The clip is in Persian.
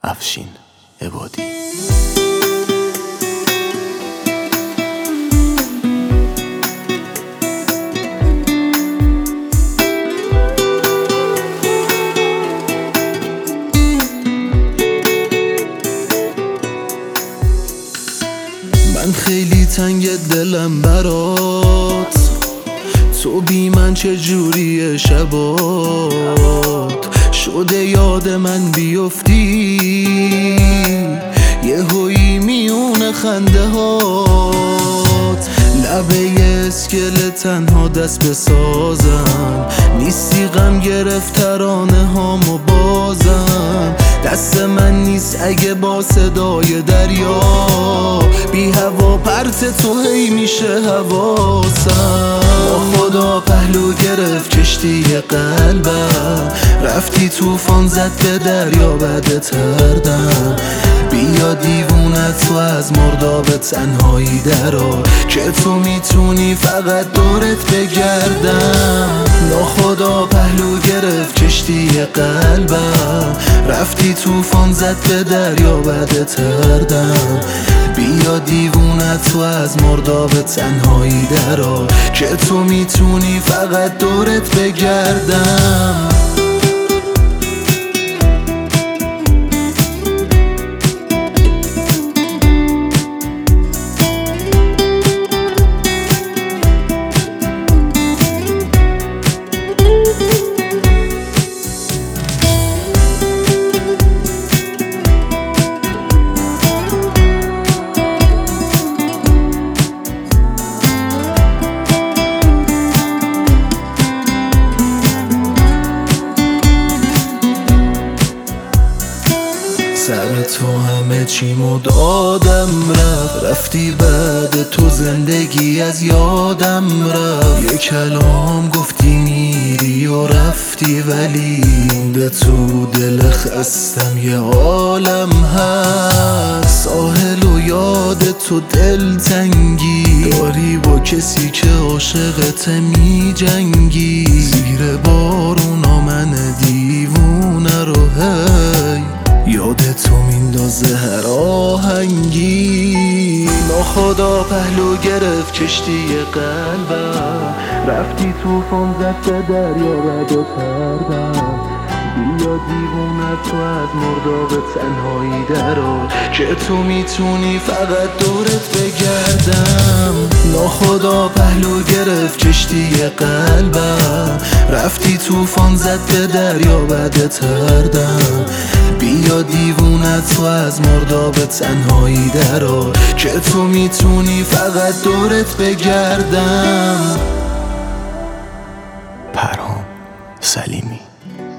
افشین عبادی. من خیلی تنگ دلم برات، تو بی من چجوری شبات شده یاد من بیفتی، یه هویی میون خنده هات، لبه اسکله تنها دست بسازم، نیستی غم گرفت ترانه هامو بازم، دست من نیست اگه با صدای دریا بی هوا پرت تو هی میشه حواسم. با خدا پهلو گرفت کشتی قلبم، رفتی توفان زد به دریا بده تردم، بیا دیوونت تو از مرداب تنهایی درار که تو میتونی فقط دورت بگردم. ناخدا پهلو گرفت کشتی قلبم، رفتی توفان زد به دریا بده تردم، بیا دیوونت تو از مرداب تنهایی درار که تو میتونی فقط دورت بگردم. سر تو همه چیمو دادم رفتی بعد تو زندگی از یادم رفت، یه کلام گفتی میری و رفتی ولی مونده تو دل خستم یه عالم هست، ساحل و یاد تو دل تنگی داری با کسی که عاشقت می جنگی، زیر بارونا من دیوونه رو هی یاد تو میندازه هر آهنگی. ناخدا پهلو گرفت کشتی قلبم، رفتی توفان زد به دریا بد و تردم، بیا دیوونت تو از مرداب تنهایی درار که تو میتونی فقط دورت بگردم. ناخدا پهلو گرفت کشتی قلبم، رفتی توفان زد به دریا بد تردم، بیا دیوونت تو از مرداب تنهایی درار که تو میتونی فقط دورت بگردم. پرهام سلیمی.